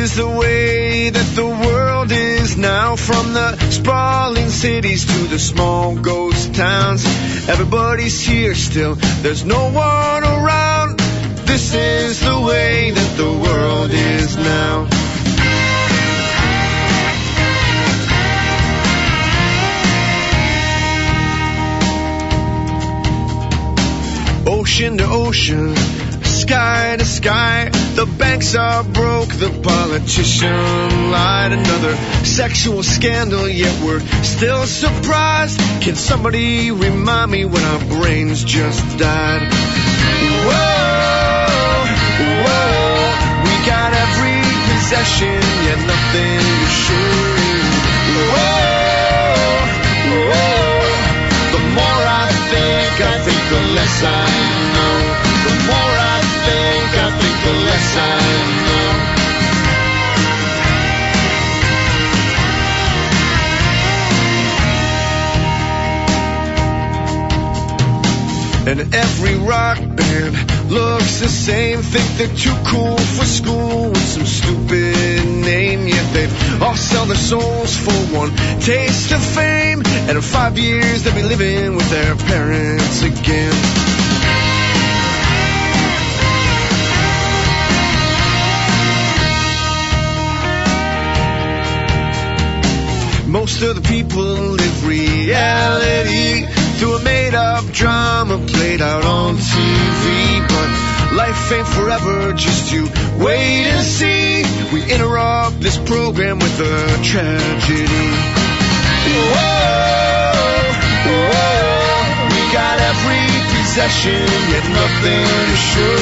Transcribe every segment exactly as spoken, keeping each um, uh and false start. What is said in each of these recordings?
is the way that the world is now. From the sprawling cities to the small ghost towns, everybody's here still, there's no one around. This is the way that the world is now. Ocean to ocean, sky to sky, the banks are broke, the politician lied. Another sexual scandal, yet we're still surprised. Can somebody remind me when our brains just died? Whoa, whoa, we got every possession, yet nothing to show. Whoa, whoa, the more I think, I think the less I know. The more I think, I think the less I know. And every rock band looks the same. Think they're too cool for school with some stupid name. Yet they'd all sell their souls for one taste of fame. And in five years they'll be living with their parents again. Most of the people live reality through a made-up drama played out on T V. But life ain't forever, just you wait and see. We interrupt this program with a tragedy. Whoa, whoa, we got every possession, yet nothing to show.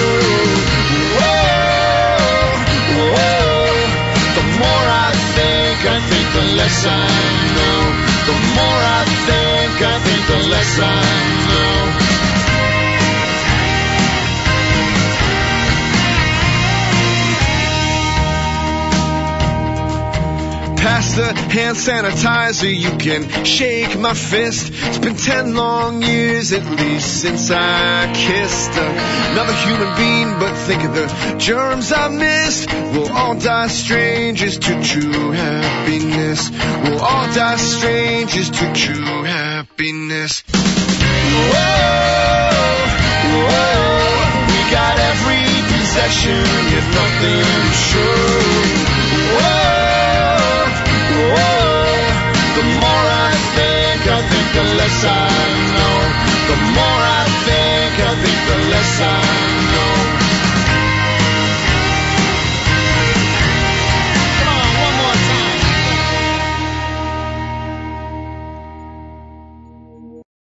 Whoa, whoa, the more I think, I think the less I know. The more I think, I think the less I know. Pass the hand sanitizer, you can shake my fist. It's been ten long years at least since I kissed another human being, but think of the germs I missed. We'll all die strangers to true happiness. We'll all die strangers to true happiness. Whoa, whoa, we got every possession, yet nothing to show. Whoa, whoa, the more I think, I think the less I know. The more I think, I think the less I know.